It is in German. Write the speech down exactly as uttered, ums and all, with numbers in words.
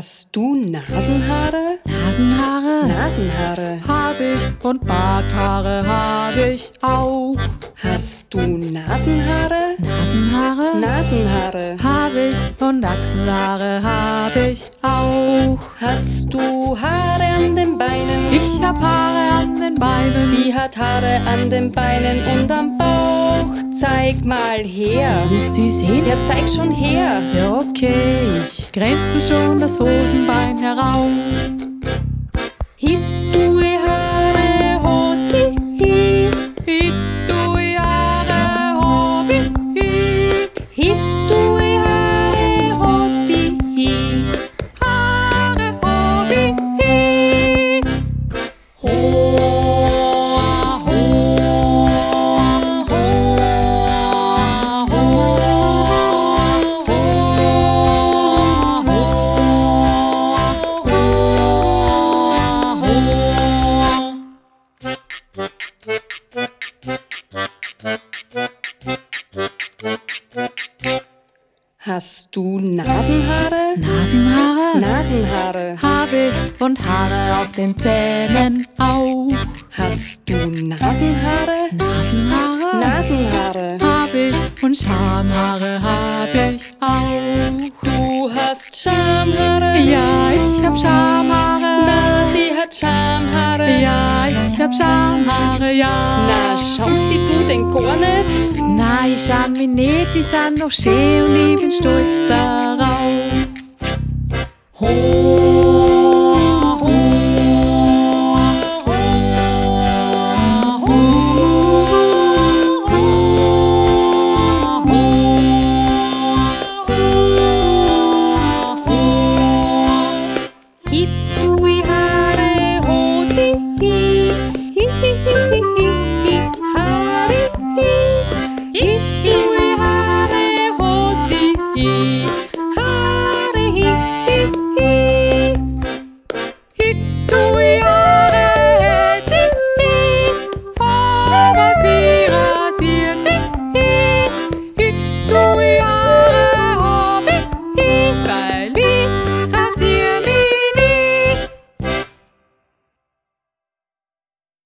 Hast du Nasenhaare? Nasenhaare Nasenhaare. hab ich und Barthaare hab ich auch. Hast du Nasenhaare? Nasenhaare Nasenhaare. hab ich und Achselhaare hab ich auch. Hast du Haare an den Beinen? Ich hab Haare an den Beinen. Sie hat Haare an den Beinen und am Bauch. Zeig mal her. Willst du sehen? Ja, zeig schon her. Ja, okay, ich krempel schon das Hosenbein herauf. Hit du i Haare, hot sie hi. Hit du i Haare, hobi, hi. Hit du i Haare, hot sie hi. Haare, hobi, hi. Hoa, hoa, hoa, hoa, Hast du Nasenhaare? Nasenhaare Nasenhaare. hab ich und Haare auf den Zähnen auch. Hast du Nasenhaare? Nasenhaare Nasenhaare. hab ich und Schamhaare hab ich auch. Du hast Schamhaare. Ja, ich hab Schamhaare. Na, sie hat Schamhaare. Ja, ich hab Schamhaare, ja. Na, schaust die du denn gar nicht? Nein, ich schau mich nicht, die sind noch schön und ich bin stolz darauf. Ho, ho, ho, ho, ho, ho. Hit du i Haare, hot sie hi. Hi, hi, hi, hi, hi, hi. Haare hi. Hit du i Haare, hot sie hi. Haare hi.